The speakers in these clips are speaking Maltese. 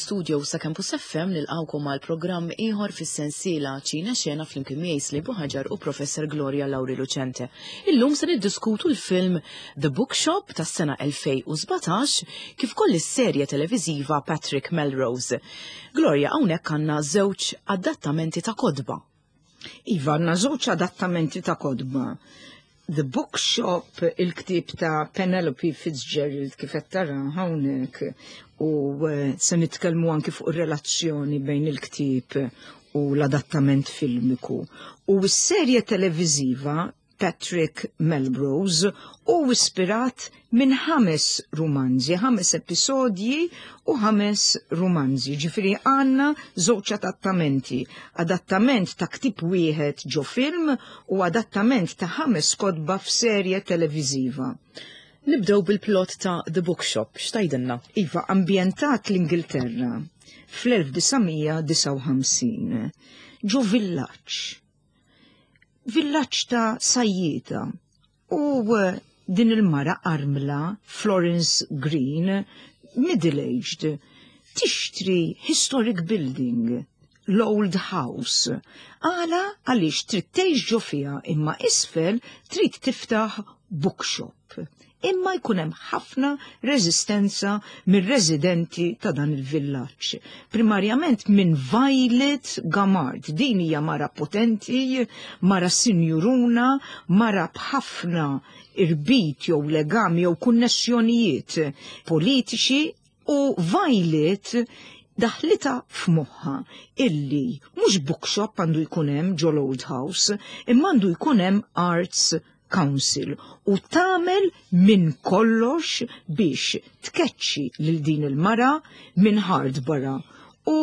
mill-studio sa' Campus FM nilqawkom għal programm ieħor fis-sensiela ċina xena flimkien miegħi Slibu Ħaġar u Professor Gloria Lauri Lucente. Illum se niddiskutu l-film The Bookshop tas-sena 2017 kif koll is-serje televiżiva Patrick Melrose. Gloria, hawnhekk għandna żewġ adattamenti ta' kodba. Iva, għandna żewġ adattamenti ta' kodba. The Bookshop, il-ktib ta' Penelope Fitzgerald kif qed tara hawnhekk, u se nitkellmu anki fuq ir-relazzjoni bejn il-ktib u l-adattament filmiku. U s-serje televiżiva Patrick Melrose u ispirat minn 5 romanzi, 5 episodji u 5 romanzi. Ġifieri għandna żewġ adattament ta' ktib wieħed ġo film u adattament ta' 5 kodba f'serje televiżiva. Nibdew bil-plot ta' The Bookshop, x'tajdilna? Iva, ambjentat l-Ingilterra fl-1959 ġo villaġġ ta' sajjieta u din il-mara armla Florence Green, middle-aged, tixtri historic building, l-old house. Għaliex trid tgħix ġo fiha imma isfel trid tiftaħ bookshop. Imma jkun hemm ħafna reżistenza mir-residenti ta' dan il-villaġġ. Primarjament minn Violet Gamard, din hija mara potenti, mara sinjuruna, mara b'ħafna irbit jew legami jew kunnessjonijiet politiċi u Violet daħlita f'moħħa illi mhux bookshop għandu jkun hemm ġol Old House, imma għandu jkun hemm Arts Council u tagħmel minn kollox biex tkeċċi lil din il-mara minn ħardbara. U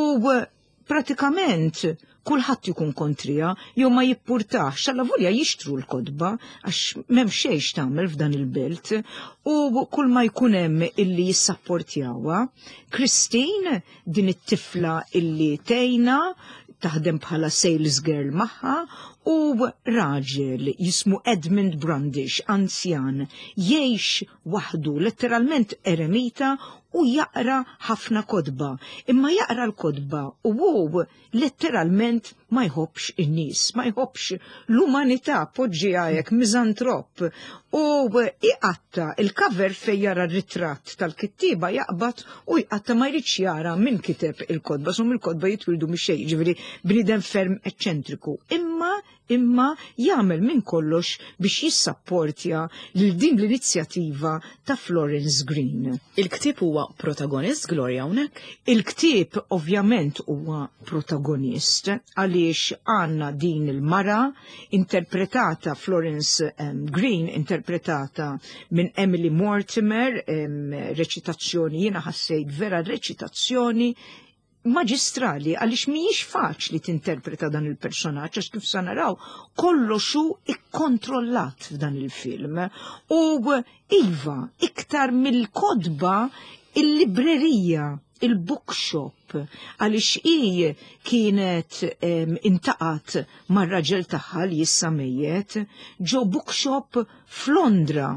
pratikament kulħadd ikun kontrija jew ma jippurtax alla volja jixtru l-kodba għax m'hemm xejn tagħmel f'dan il-belt u kull ma jkun hemm illi jissapportjawha. Christine, din it-tifla illi tgħinha taħdem bħala sales girl magħha, u raġel jismu Edmund Brandish, anzjan, jgħix waħdu, letteralment eremita u jaqra ħafna kodba. Imma jaqra l-kodba u letteralment ma jħobbx in-nies, ma jħobbx l-umanità, poġġi għajek, mizantrop. U iqatta il-cover fej jara ritratt tal-kittiba jaqbad u iqatta ma jridx jara min kiteb il-kodba, sum il-kodba jitwildu mixej, ġifieri bniedem ferm eċċentriku. Imma jagħmel minn kollox biex jissapportja lil din l-inizjattiva ta' Florence Green. Il-ktib huwa protagonist, Gloria, hawnhekk? Il-ktib ovvjament huwa protagonist għaliex għandna din il-mara interpretata Florence Green, interpretata minn Emily Mortimer, reċitazzjoni, jiena ħassejt vera reċitazzjoni maġistrali għaliex mhijiex faċli tinterpreta dan il-personaġġ għax kif sa naraw kollox hu ikkontrollat f'dan il-film. U iva, iktar mill-kodba il-librerija, il-bookshop, għaliex hi kienet intaqat mar-raġel tagħha li issa mejjet ġo bookshop f'Londra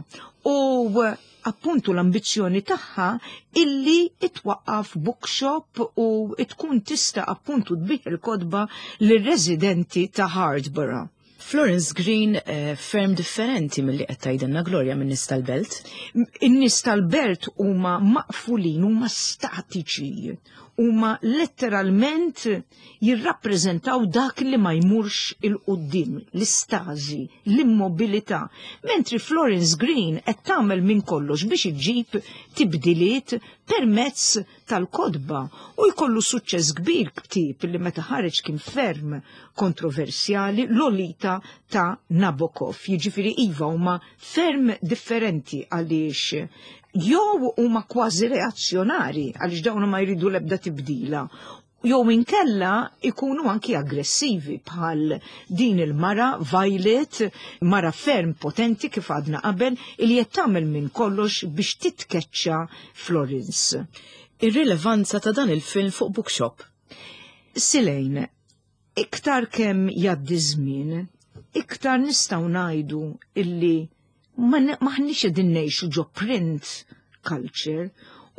u appuntu l-ambizzjoni tagħha illi itwaqqaf bookshop u tkun tista' appuntu tbih il-kodba lir-residenti ta' Hardborough. Florence Green ferm differenti mill-li qed tgħidilna Gloria min-nies tal-belt. In-nies tal-belt huma maqfulin, huma statiċi, huma letteralment jirrappreżentaw dak li ma jmurx il-qudiem, l-istażi, l-immobilità. Mentri Florence Green qed tagħmel minn kollox biex iġġib tibdiliet permezz tal-kodba u jkollu suċċess kbir ktib li meta ħareġ kien ferm kontroversjali Lolita ta' Nabokov. Jiġifieri iva huma ferm differenti għaliex jew huma kważi reazzjonari għaliex dawn ma jridu l-ebda tibdila. Jew inkella ikunu anki aggressivi bħal din il-mara Violet, mara ferm potenti kif għadna qabel li qed tagħmel minn kollox biex titkeċċa Florence. Ir-rilevanza ta' dan il-film fuq bookshop. Silejn, iktar kemm jgħaddi żmien, iktar nistgħu ngħidu illi maħniex qegħdin ngħixu ġo print culture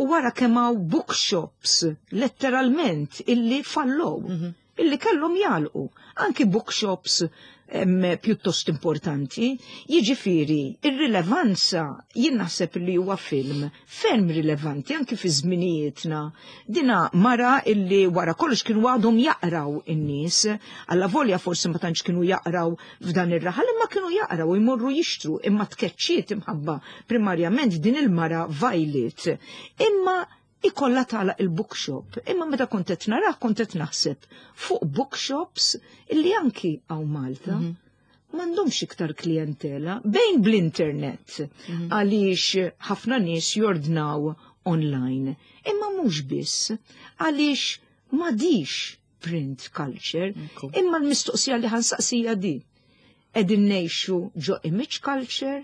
u wara kemm hawn bookshops letteralment illi fallow, illi kellhom jalqu, anki bookshops pjuttost importanti, jiġifieri ir-rilevanza jien naħseb li huwa film ferm rilevanti anki fi żminijietna. Dina mara illi wara kollox kienu għadhom jaqraw in-nies, alla volja forsi ma tantx kienu jaqraw f'dan ir-raħal imma kienu jaqraw jmorru jixtru imma tkeċċiet imħabba primarjament din il-mara Violet. Imma ikolla tagħlaq il-bookshop, imma meta kont qed narah kont qed naħseb fuq bookshops illi anki hawn Malta m'għandhomx iktar klijentela bejn bl-internet għaliex ħafna nies jordnaw online. Imma mhux biss għaliex m'għadix print culture, imma l-mistoqsija li ħansaqsija di. Qegħdin ngħixu ġo image culture,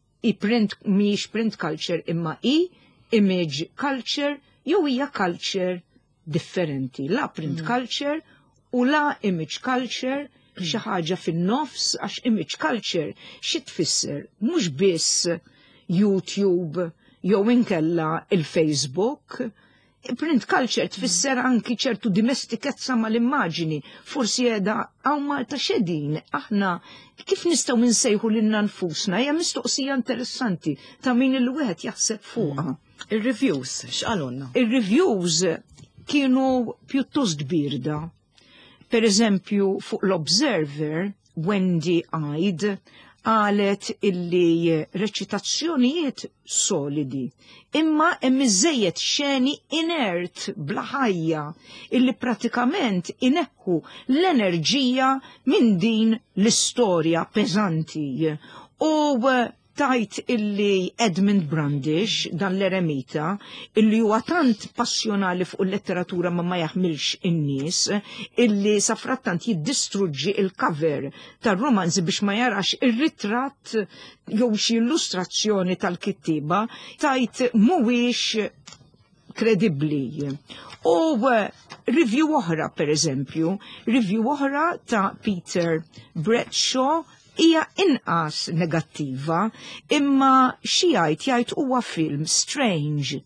mhijiex print culture imma image culture, jew hija culture differenti, la print culture u la image culture xi ħaġa fin-nofs għax image culture xi tfisser mhux biss YouTube jew inkella il-Facebook. Print culture tfisser anki ċertu dimestikezza mal-immaġini, forsi qiegħda hawn Malta xedin aħna kif nistgħu nsejħu lilna nfusna hija mistoqsija interessanti ta' min il-wieħed jaħseb fuqha. Ir-reviews, x'qalulna? Ir-reviews kienu pjuttost birda. Per eżempju, fuq l-Observer, Wendy Ide qalet illi reċitazzjonijiet solidi, imma hemm iżejjed xeni inert bla ħajja illi pratikament ineħħu l-enerġija minn din l-istorja peżanti. U tajt illi Edmund Brandish, dan l-eremita, illi huwa tant passjonali fuq il-letteratura ma jaħmilx in-nies, illi safrattant jiddistruġġi il-cover tar-romanzi biex ma jarax ir-ritratt jew xi illustrazzjoni tal-kittiba, tajt mhuwiex kredibbli. U review oħra, per eżempju, review oħra ta' Peter Bradshaw hija inqas negattiva, imma xi jgħid huwa film strange,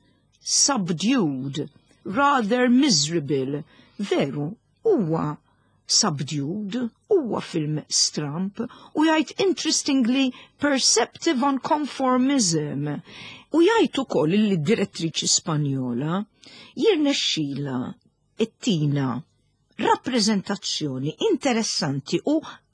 subdued, rather miserable. Veru, huwa subdued, huwa film stramp, u jgħid interestingly perceptive on conformism. U jgħid ukoll li d-direttriċi Spanjola jirnexxila it-tina rappresentazzjoni interessanti u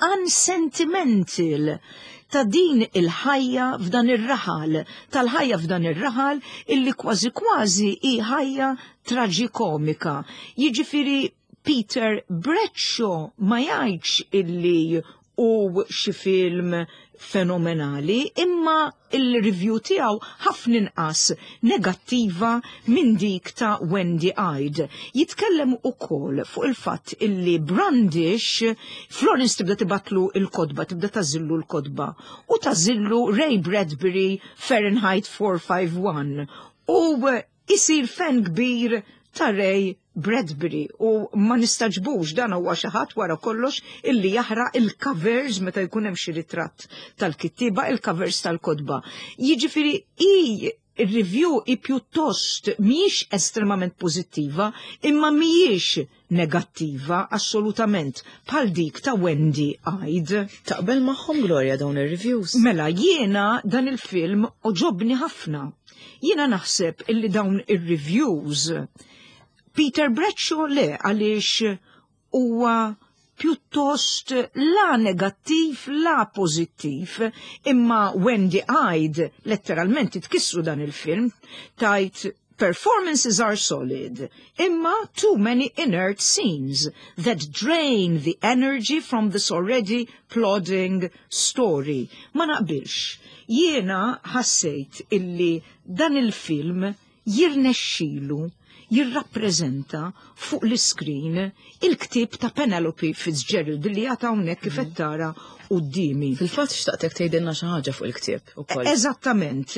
unsentimental ta' din il-ħajja f'dan ir-raħal, tal-ħajja f'dan ir-raħal illi kważi kważi hi ħajja traġikomika. Jiġifieri Peter Bradshaw ma jgħidx illi u xi film fenomenali, imma il-review tiegħu ħafna inqas negattiva minn dik ta' Wendy Ide. Jitkellem ukoll fuq il-fatt illi Brandish, Florence tibda tibatlu il-kodba, tibda tażillu l-kodba, u tażillu Ray Bradbury Fahrenheit 451, u isir fan kbir ta' Ray Bradbury u ma nistaġbux dan huwa xi ħadd wara kollox illi jaħraq il-covers meta jkun hemm xi ritratt tal-kittiba, il-covers tal-kodba. Jiġifieri ir-review pjuttost mhijiex estremament pożittiva imma mhijiex negattiva assolutament bħal dik ta' Wendy Ide. Taqbel magħhom Gloria dawn ir-reviews? Mela jiena dan il-film oġobni ħafna. Jiena naħseb illi dawn ir-reviews Peter Bradshaw le għaliex huwa pjuttost la negattiv la pożittiv, imma Wendy Ide letteralment itkissru dan il-film tajt performances are solid, imma too many inert scenes that drain the energy from this already plodding story. Ma naqbilx. Jiena ħassejt illi dan il-film jirnexxilu jirrappreżenta fuq l-iskrin il-ktib ta' Penelope Fitzgerald li għata hawnhekk kif qed tara qudiemi. Fil-fatt xtaqtek tgħidilna xi ħaġa fuq il-ktieb ukoll. Eżattament.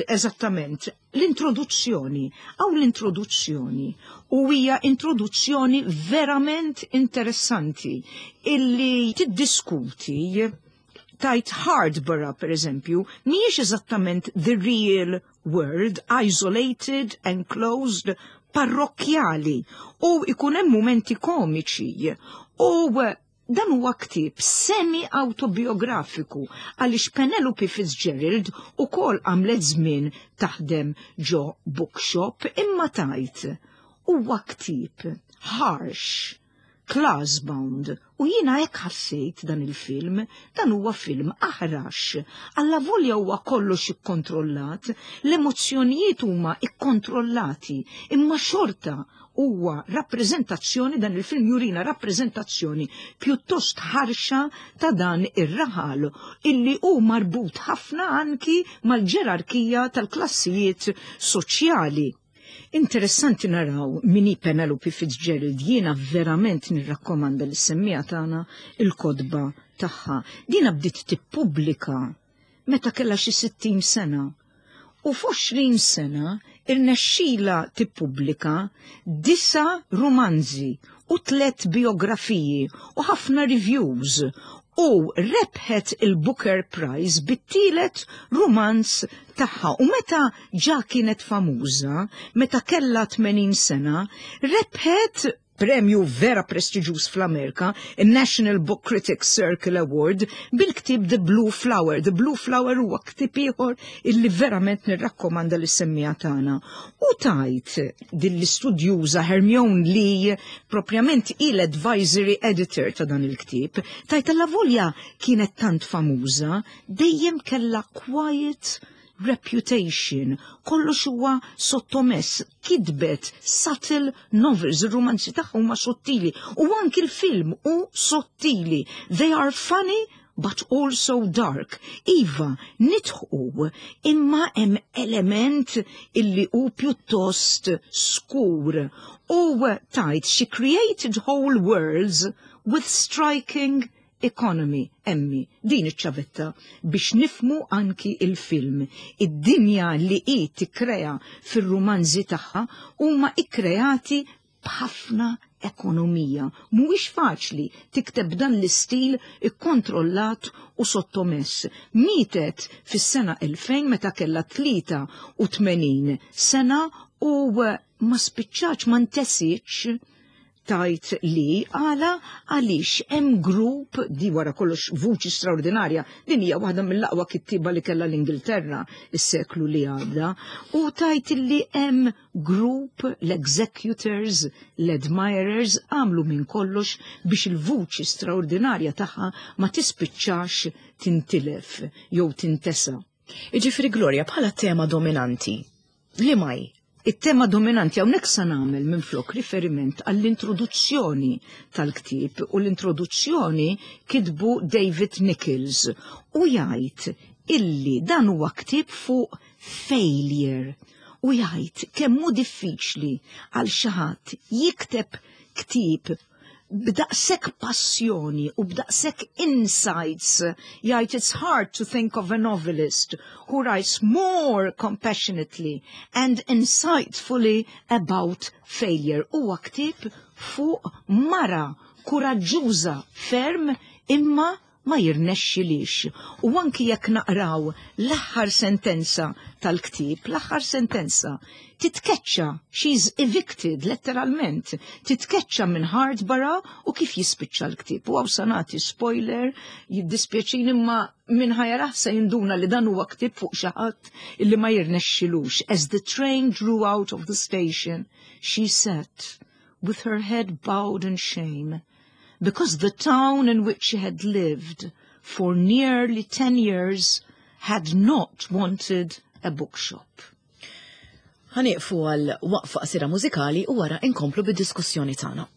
L-introduzzjoni u hija introduzzjoni verament interessanti illi tiddiskuti tajt Hardborough, per eżempju, mhijiex eżattament the real world, isolated, enclosed, parrokjali, u ikun hemm mumenti komiċi, u dan huwa ktieb semi-autobiografiku għaliex Penelope Fitzgerald ukoll għamlet żmien taħdem ġo bookshop imma tajt huwa ktieb harsh, class-bound, u jiena hekk ħassejt dan il-film, dan huwa film aħrax, alla volja huwa kollox ikkontrollat, l-emozzjonijiet huma ikkontrollati, imma xorta huwa rappreżentazzjoni, dan il-film jurina rappreżentazzjoni pjuttost ħarxa ta' dan ir-raħal illi hu marbut ħafna anki mal-ġerarkija tal-klassijiet soċjali. Interessanti naraw mini Penelope Fitzgerald, jiena verament nirrakkomanda li semmija tagħna il-kodba tagħha. Dina bdiet tippubblika meta kellha xi 60 sena. U f'20 sena irnexxila tippubblika 9 romanzi u 3 biografiji u ħafna reviews. U rebħet il-Booker Prize bit-tielet romanz tagħha. U meta ġa kienet famuża, meta kellha 80 sena, rebħet premju vera prestiġjuż fl-Amerika, il-National Book Critics Circle Award, bil-ktib The Blue Flower. The Blue Flower huwa ktib ieħor illi verament nirrakkomanda li semmija tagħna. U tajt din l-istudjuża Hermione Lee, propjament il-advisory editor ta' dan il-ktib, tajt alla volja kienet tant famuża, dejjem kellha quiet reputation, kollox huwa sottomess, kidbet, subtle novels, ir-romanzi tagħha huma sottili, u anki l-film hu sottili. They are funny but also dark. Iva, nidħu, imma hemm element illi hu pjuttost skur. U tajt, she created whole worlds with striking economy, emmi, din iċ-ċavetta biex nifmu anki il-film. Id-dinja li i tikkrea fil-romanzi tagħha huma ikkreati b'ħafna ekonomija. Mhuwiex faċli tikteb dan l-istil ikkontrollat u sottomess. Mietet fis-sena 2000 meta kellha 83 sena u ma spiċċax ma ntesitx tajt li għaliex hemm grupp di wara kollox vuċi straordinarja, din hija waħda mill-aqwa kittiba li kellha l-Ingilterra is-seklu li għadda, u tajt li hemm grupp l-executors, l-admirers għamlu minn kollox biex il-vuċi straordinarja tagħha ma tispiċċax tintilef jew tintesa. Iġifieri Gloria bħala tema dominanti li maj? Il-tema dominanti hawnhekk se nagħmel minflok riferiment għall-introduzzjoni tal-ktieb, u l-introduzzjoni kitbu David Nichols u jgħid illi dan huwa ktieb fuq failure u jgħid kemm hu diffiċli għal xi ħadd jikteb ktieb b'daqshekk passjoni u b'daqshekk insights. Jgħid it's hard to think of a novelist who writes more compassionately and insightfully about failure. Huwa ktieb fuq mara kuraġġuża ferm imma ma jirnexxilix. U anki jekk naqraw l-aħħar sentenza tal-ktieb, l-aħħar sentenza titkeċċa, she's evicted letteralment, titkeċċa minn Hardborough u kif jispiċċa l-ktieb. U għaw sanati spoiler, jiddispjaċin imma minn ħajra se jinduna li dan huwa ktieb fuq xi ħadd illi ma jirnexxilux. As the train drew out of the station, she sat with her head bowed in shame, because the town in which she had lived for nearly 10 years had not wanted a bookshop. Ħaniqfu għal waqfa qasira mużikali u wara inkomplu bid-diskussjoni tagħna.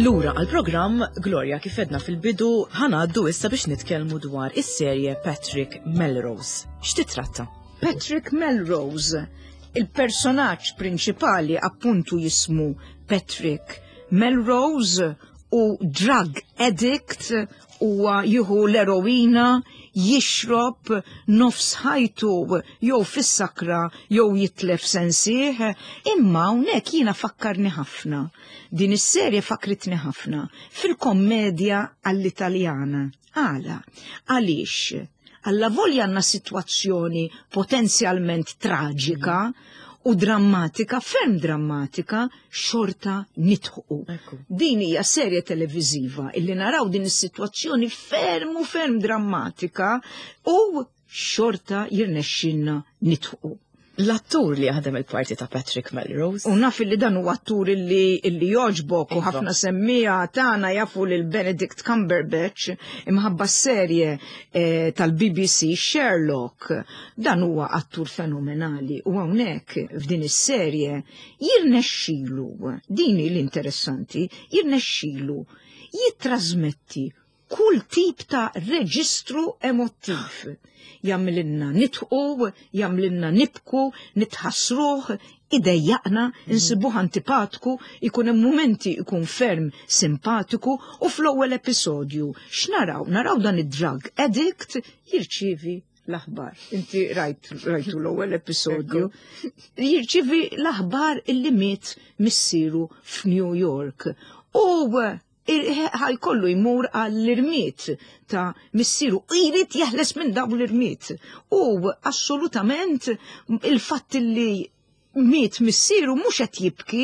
Lura għal-programm Gloria kif edna fil-bidu ħanaddu issa biex nitkellmu dwar is-serje Patrick Melrose. X'titratta? Patrick Melrose, il-personaġġ prinċipali appuntu jismu Patrick Melrose u drug addict huwa jieħu l-eroina, jixrob nofs ħajtu jew fis-sakra jew jitlef sensieħ, imma hawnhekk jiena fakkarni ħafna. Din is-serje fakritni ħafna fil-kommedja għall-Italjana. Għaliex? Alla volja għandna sitwazzjoni potenzjalment traġika u drammatika, ferm drammatika, xorta nitħu. Din hija serje televiżiva illi naraw din is-sitwazzjoni ferm drammatika u xorta jirnexxinna nitħu. L-attur li ħadem il-parti ta' Patrick Melrose. U naf li dan huwa attur illi joġbok u ħafna semmija tagħna jafu lil Benedict Cumberbatch imħabba serje tal-BBC Sherlock. Dan huwa attur fenomenali u hawnhekk f'din is-serje jirnexxielu, din l-interessanti, jirnexxielu jittrażmetti kull tip ta' reġistru emottiv. Jamlinna nitħu, jamlinna nibku, nitħassruħ, idejjaqna, insibuħ antipatku, ikun hemm momenti ikun ferm simpatiku u fl-ewwel episodju x'naraw? Naraw dan id-drug addict jirċievi l-aħbar. Inti rajtu l-ewwel episodju. Jirċievi l-aħbar illi miet missieru f'New York. U ħajkollu jmur għall-irmiet ta' missieru, jrid jeħles minn dawn l-irmiet. U assolutament il-fatt li miet missieru mhux qed jibki,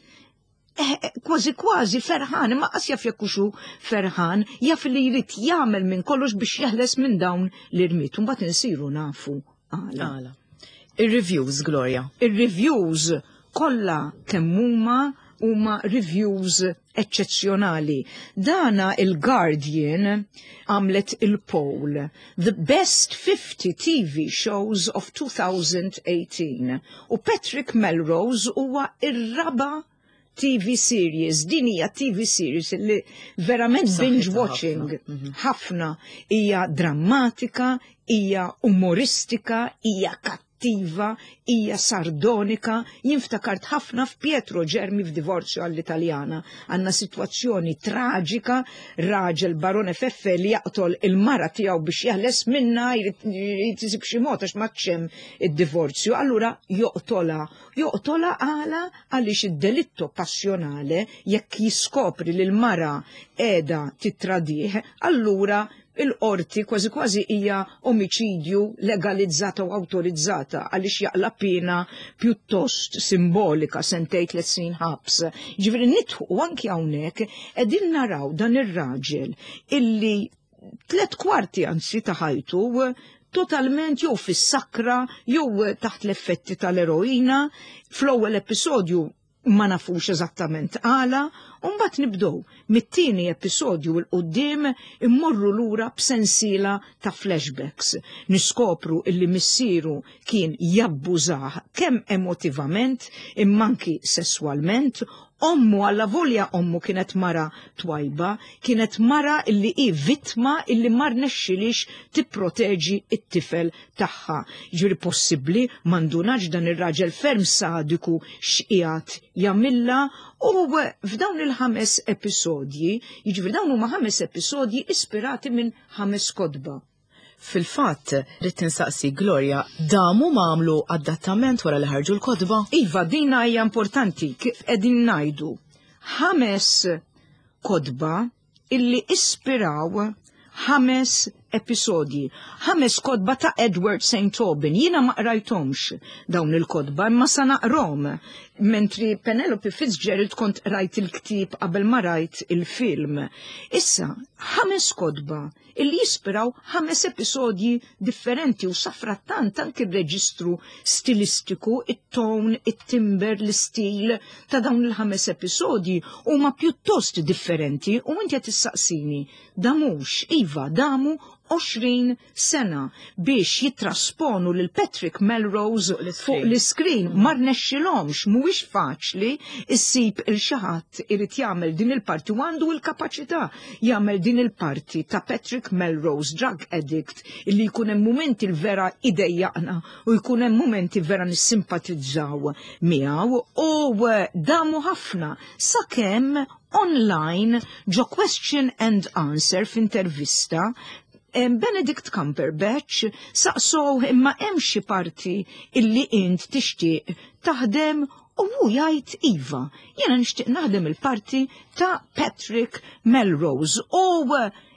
kważi ferħan, ma qas jaf jakkuxu ferħan, jaf li jrid jagħmel minn kollox biex jeħles minn dawn l-irmiet. Mbagħad insiru nafu għala. Ir-reviews, Gloria. Ir-reviews kollha kemm huma reviews eccezzjonali. Dana il-Guardian għamlet il-poll The Best 50 TV Shows of 2018 u Patrick Melrose huwa ir-raba TV series. Din hija TV series li verament binge watching ħafna, hija drammatika, hija umoristika, hija attiva, hija sardonika, jinftakart ħafna f'Pietro Germi f'Divorzju għall-Italjana. Għandna sitwazzjoni traġika, raġel barone Feffe li jaqtol il-mara tiegħu biex jeħles minna, jrid isib xi mod għax maċċem id-divorzju, allura joqtola għaliex id-delitto passjonale jekk jiskopri li l-mara qiegħda titradih, allura il-qorti kważi hija omicidju legalizzata u autorizzata għaliex jaqla pena pjuttost simbolika 2-3 snin ħabs. Ġifieri nidħu anki hawnhekk qegħdin naraw dan ir-raġel illi 3/4 anzi ta' ħajtu totalment jew fis-sakra jew taħt l-effetti tal-eroina. Fl-ewwel episodju ma nafux eżattament għala, u mbagħad nibdew mit-tieni episodju l qudiem immorru lura b'sensiela ta' flashbacks. Niskopru illi missieru kien jabbużah kemm emotivament imma anki sesswalment. Ommu alla volja ommu kienet mara twajba, kienet mara illi hi vittma illi mar nexxilix tipproteġi it-tifel tagħha. Ġifieri possibbli m'għandunax dan ir-raġel ferm sadiku x'qiegħed jagħmilha u f'dawn il-5 episodji, jiġifieri dawn huma 5 episodji ispirati minn 5 kodba. Fil-fatt, rrid tinsaqsi Gloria, damu għamlu adattament wara li ħarġu l-kodba? Iva, dina hija importanti, kif qegħdin ngħidu. 5 kodba illi ispiraw 5 episodji. 5 kodba ta' Edward St. Aubyn. Jiena ma qrajthomx dawn il-kodba, imma sa naqrom. Mentri Penelope Fitzgerald kont rajt il-ktib qabel ma rajt il-film. Issa, 5 kodba illi jispiraw 5 episodji differenti u safrattant anki r-reġistru stilistiku, it-ton, it-timber, l-istil ta' dawn il-5 episodji huma pjuttost differenti u inti qed tissaqsini damux, iva, damu 20 sena biex jitrasponu lil Patrick Melrose fuq l-iskrin. Ma rnexxilhomx, mhuwiex faċli issib il-xi ħadd irid jagħmel din il-parti u għandu l-kapaċità jagħmel din il-parti ta' Patrick Melrose, drug addict, illi jkun hemm mumenti l-vera idejjaqna u jkun hemm mumenti vera nissimpatizzaw miegħu u damu ħafna sakemm online ġo question and answer f'intervista Benedict Cumberbatch saqsow imma hemm xi parti illi int tixtieq taħdem u hu jgħid iva, jiena nixtieq naħdem il-parti ta' Patrick Melrose u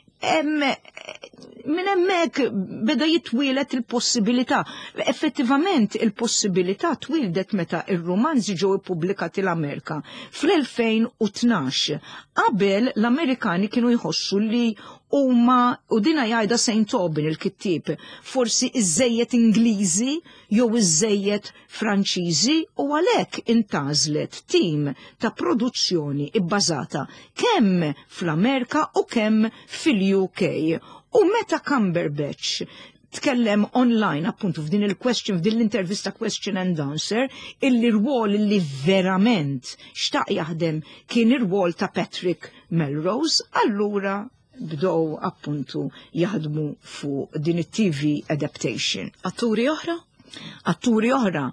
minn hemmhekk beda jitwielet il-possibilità. Effettivament il-possibilità twildet meta ir-romanzi ġew ippubblikati l-Amerika fl-2012. Qabel l-Amerikani kienu jħossu li huma u dina jgħidha St. Aubin il-kittieb forsi iż-żejjed Ingliżi jew iż-żejjed Franċiżi u għalhekk intażlet tim ta' produzzjoni bbażata kemm fl-Amerika u kemm fil-UK. U meta Cumberbatch tkellem online appuntu f'din l-intervista question and answer, il-rwol li verament xtaq jaħdem kien ir-rwol ta' Patrick Melrose, allura bdow appuntu jaħdmu fuq din it-TV adaptation. Atturi oħra? Atturi oħra.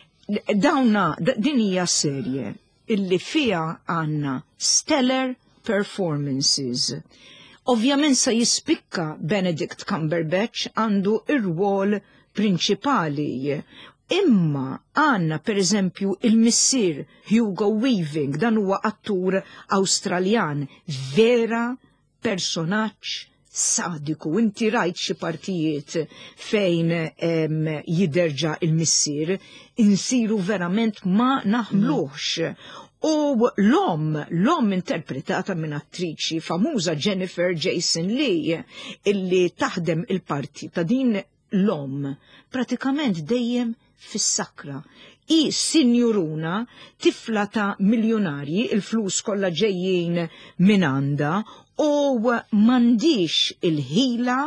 Din hija serje illi fija għandna stellar performances. Ovvjament sa jispikka Benedict Cumberbatch għandu ir-rwol prinċipali. Imma għanna per eżempju il-missier Hugo Weaving, dan huwa attur Awstraljan, vera personaġġ sadiku. Inti rajt xi partijiet fejn jiderġa il-missier, insiru verament ma naħmluħx. U l-om interpretata minn attriċi famuża Jennifer Jason Leigh illi taħdem il-parti ta' din l-om pratikament dejjem fis-sakra. I sinjuruna tifla ta' miljonarji, il-flus kollha ġejjin minn għandha u m'għandix il-ħila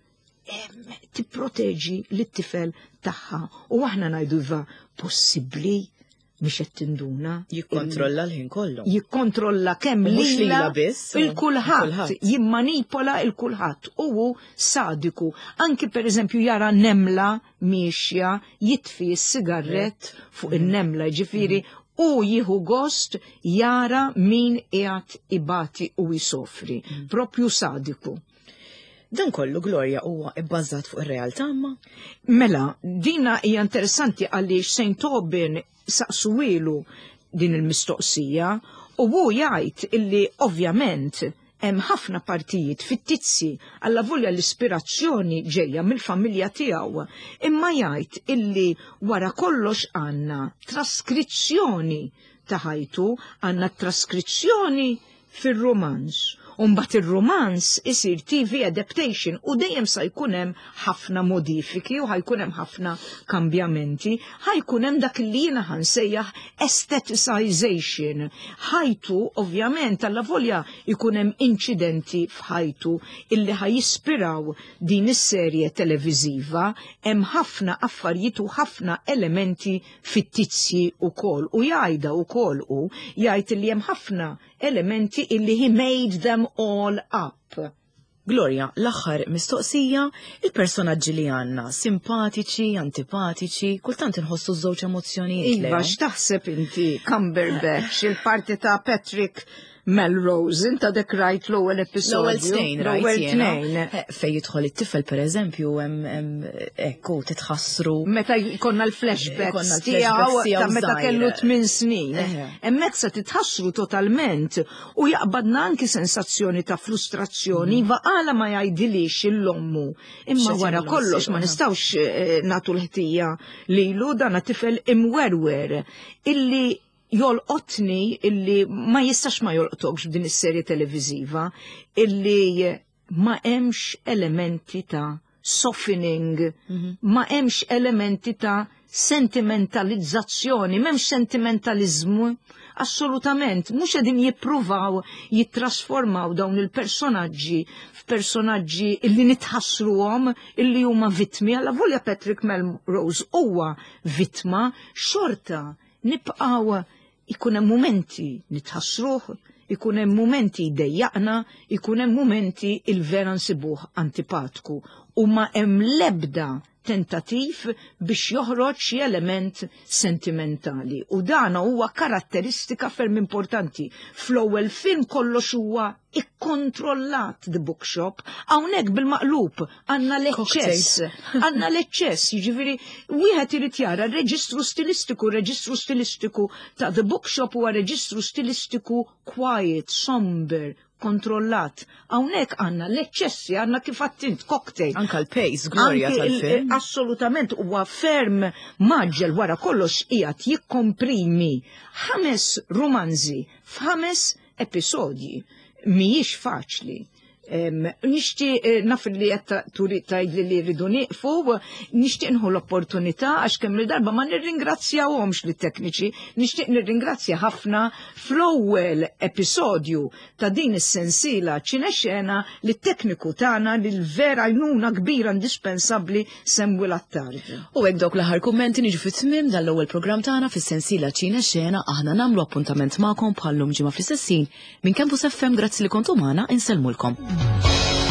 tipproteġi l-tifel tagħha. U aħna ngħidu iva possibbli mhix qed tinduna. Jikkontrolla l-ħin kollu. Jikkontrolla kemm lila biss. Il-kulħadd, jimmanipola il-kulħadd. U sadiku. Anki pereżempju jara nemla miexja jitfi s-sigarrett fuq in-nemla, ġifieri u jieħu gost jara min qiegħed ibati u jsofri. Propju sadiku. Dan kollu, Gloria, huwa bbażat fuq ir-realtà ma? Mela, dina hija interessanti għaliex St. Aubin saqsuwilu din il-mistoqsija u hu jgħid illi ovvjament hemm ħafna partijiet fittizzi alla volja l-ispirazzjoni ġejja mill-familja tiegħu, imma jgħid illi wara kollox għandna traskrizzjoni ta' ħajtu, għandna traskrizzjoni fir-romanz. Umbat il-romans isir TV adaptation u dejjem sa jkun hemm ħafna modifiki u ħajkun hemm ħafna kambjamenti, ħajkun hemm dak li jiena ħansejjaħ aestheticization. Ħajtu ovvjament alla volja jkun hemm inċidenti f'ħajtu illi ħajispiraw din is-serje televiżiva, hemm ħafna affarijiet u ħafna elementi fittizji wkoll u jgħidha wkoll u jgħid li hemm ħafna elementi illi he made them all up. Gloria, l-aħħar mistoqsija, il-personaġġi li għanna, simpatiċi, antipatiċi, kultant inħossu żewġ emozzjonijiet. Iva, x'taħseb inti Cumberbatch, il-parti ta' Patrick Melrose, inta dek rajt l-ewwel episodju. L-ewwel tnejn rajt. Fej jidħol it-tifel pereżempju hemm ekku titħassru. Meta jkollna l-flashbacks tiegħu ta' meta kellu 8 snin. Hemmhekk se titħassru totalment u jaqbadna anki sensazzjoni ta' frustrazzjoni iva għala ma jgħidilix il-lommu. Imma wara kollox ma nistgħux nagħtu l-ħtija lilu dan tifel imwerwer illi jolqotni illi ma jistax ma jolqtokx b'din is-serje televiżiva illi ma hemmx elementi ta' softening, ma hemmx elementi ta' sentimentalizzazzjoni, m'hemmx sentimentalizmu assolutament, mhux qegħdin jippruvaw jittrasformaw dawn il-personaġġi f'personaġġi illi nitħassruhom illi huma vittmi. Alla volja Patrick Melrose huwa vittma, xorta nibqgħu ikun hemm mumenti nitħassruh, ikun hemm mumenti jdejjaqna, ikun hemm mumenti il-vera nsibuh antipatku u ma hemm l-ebda tentativ biex joħroġ xi element sentimentali. U dan huwa karatteristika ferm importanti. Fl-ewwel film kollox huwa ikkontrollat The Bookshop, hawnhekk bil-maqlub għandna l-eċċess. Għandna l-eċċess, jiġifieri wieħed irid jara reġistru stilistiku ta' The Bookshop huwa reġistru stilistiku quiet, somber, kontrollat. Hawnhekk għandna l-eċċessi, għandna kif attint cocktail. Anka l-pace, Gloria tal-film. Assolutament, huwa ferm maġġel wara kollox qiegħed jikkomprimi 5 romanzi f'5 episodji. Mhijiex faċli. Nixtieq naf li qed tgħidli li rridu nieqfu, nixtieq nħu l-opportunità għax kemm il-darba ma nirringrazzjawhomx lit-tekniċi, nixtieq nirringrazzja ħafna fl-ewwel episodju ta' din is-sensiela ċinexxena lit-tekniku tagħna lil vera għajnuna kbira indispensabbli Samuel Attard. U hekk dawk l-aħħar kummenti niġu fit-tmiem dal-ewwel programm tagħna fis-sensiela ċinexxena aħna nagħmlu appuntament magħkom bħallum ġimgħa fl-istessin minn Campus FM. Grazzi li kontu magħna, insellmulkom.